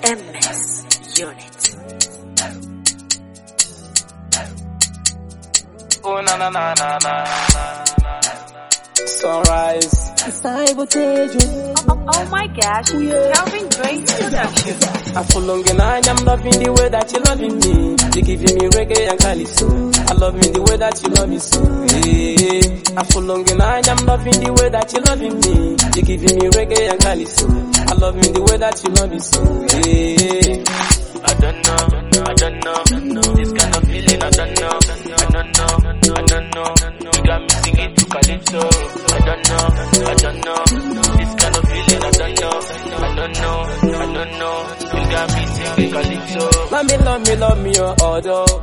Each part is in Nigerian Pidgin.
MS Unit. Oh na na na na na. Sunrise. Oh my gosh, Calvin Grace production. I follow and I'm loving the way that you loving me. You giving me reggae and calypso. I love me the way that you love me so. Hey. I follow and I'm loving the way that you loving me. You giving me reggae and calypso. I love me the way that you love me so. Hey. I don't know. This kind of feeling, I don't know. You got me singing to calypso. I don't know. This kind of feeling, I don't know. You got me singing calypso. Love me, oh, although.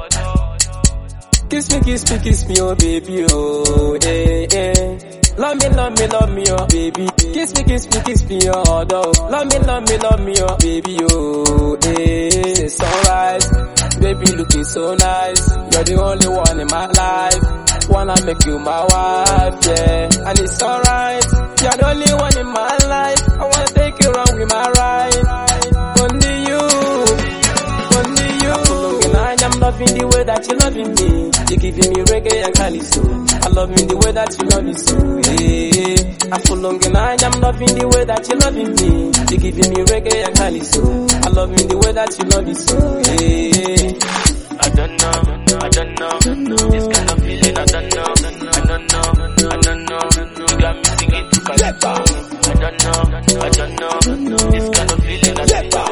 Kiss me, oh, baby, oh, eh, eh. Love me, oh, baby. Kiss me, oh, although. Love me, oh, baby, oh, eh. Sunrise, baby, looking so nice. You're the only one in my life. Wanna make you my wife, yeah. And it's alright. You're the only one in my life. I wanna take you around with my ride. Only you. I'm loving the way that you loving me. You giving me reggae and calypso. I love me the way that you love me so. Hey. I follow and I'm loving the way that you loving me. You giving me reggae and calypso. I love me the way that you love me so. Hey. I don't know. This kind of feeling, I don't know. You got me singing to calypso. I don't know. This kind of feeling, I don't know.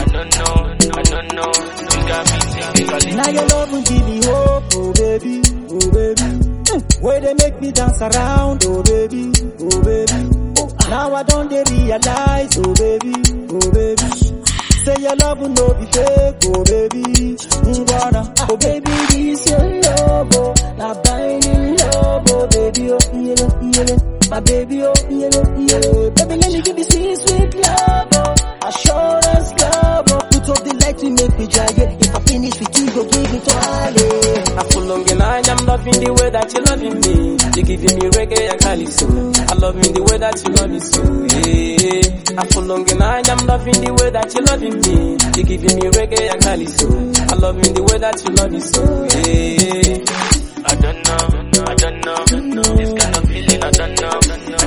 You got me singing calypso. Now your love will give me hope, oh baby, oh baby. Where they make me dance around, oh baby, oh baby. Now I don't realize, oh baby, oh baby. Say your love will not be fake, oh baby. Oh baby, this your love, oh. Now binding love, oh baby, oh yeah. My baby, oh yeah. Baby, let me give you sweet love, oh. Assurance love, oh. Put up the light to make me dry, yeah. If I finish with you, go give it to Ali. I follow and I'm loving the way that you loving me. You giving me reggae and calypso. I love me the way that you love me so. Hey. I follow and I'm loving the way that you loving me. You giving me reggae and calypso. I love me the way that you love me so. Hey. I don't know. This kind of feeling, I don't know.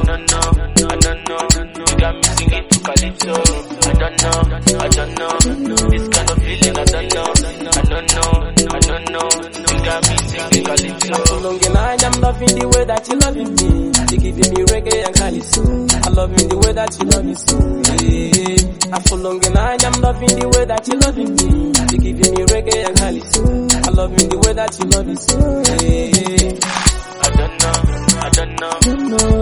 You got me singing to calypso. I don't know. This kind of feeling, I don't know. You got me singing calypso. I follow and I'm loving the way that you loving me. You giving me reggae and calypso. I love me the way that you love me so. Hey. I follow and I'm loving the way that you loving me. You giving me reggae and calypso. I love me the way that you love me so. Hey. I don't know.